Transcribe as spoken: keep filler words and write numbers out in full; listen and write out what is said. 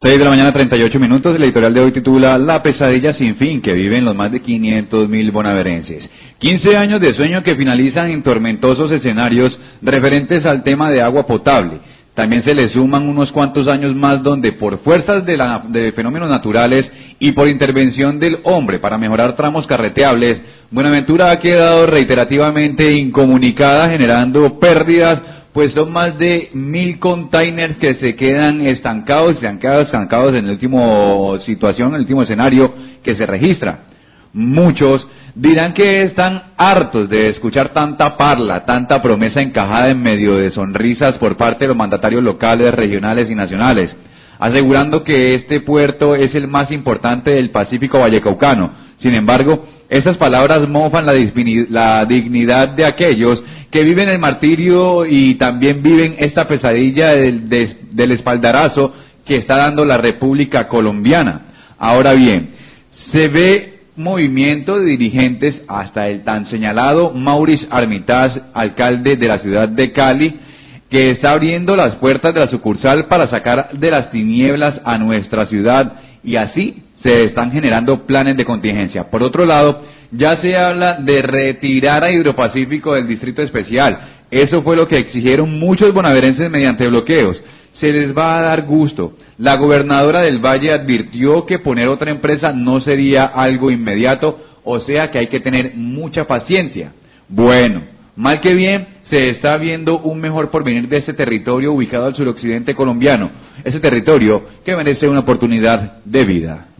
seis de la mañana, treinta y ocho minutos. El editorial de hoy titula La pesadilla sin fin que viven los más de quinientos mil bonaverenses. quince años de sueño que finalizan en tormentosos escenarios referentes al tema de agua potable. También se le suman unos cuantos años más donde por fuerzas de, la, de fenómenos naturales y por intervención del hombre para mejorar tramos carreteables, Buenaventura ha quedado reiterativamente incomunicada, generando pérdidas, pues son más de mil containers que se quedan estancados, estancados, estancados en la última situación, en el último escenario que se registra. Muchos dirán que están hartos de escuchar tanta parla, tanta promesa encajada en medio de sonrisas por parte de los mandatarios locales, regionales y nacionales, asegurando que este puerto es el más importante del Pacífico vallecaucano. Sin embargo, esas palabras mofan la, la dignidad de aquellos que viven el martirio y también viven esta pesadilla del, de, del espaldarazo que está dando la República Colombiana. Ahora bien, se ve movimiento de dirigentes, hasta el tan señalado Maurice Armitage, alcalde de la ciudad de Cali, que está abriendo las puertas de la sucursal para sacar de las tinieblas a nuestra ciudad, y así se están generando planes de contingencia. Por otro lado, ya se habla de retirar a Hidropacífico del Distrito Especial. Eso fue lo que exigieron muchos bonaverenses mediante bloqueos. Se les va a dar gusto. La gobernadora del Valle advirtió que poner otra empresa no sería algo inmediato, o sea que hay que tener mucha paciencia. Bueno, mal que bien, se está viendo un mejor porvenir de este territorio ubicado al suroccidente colombiano, ese territorio que merece una oportunidad de vida.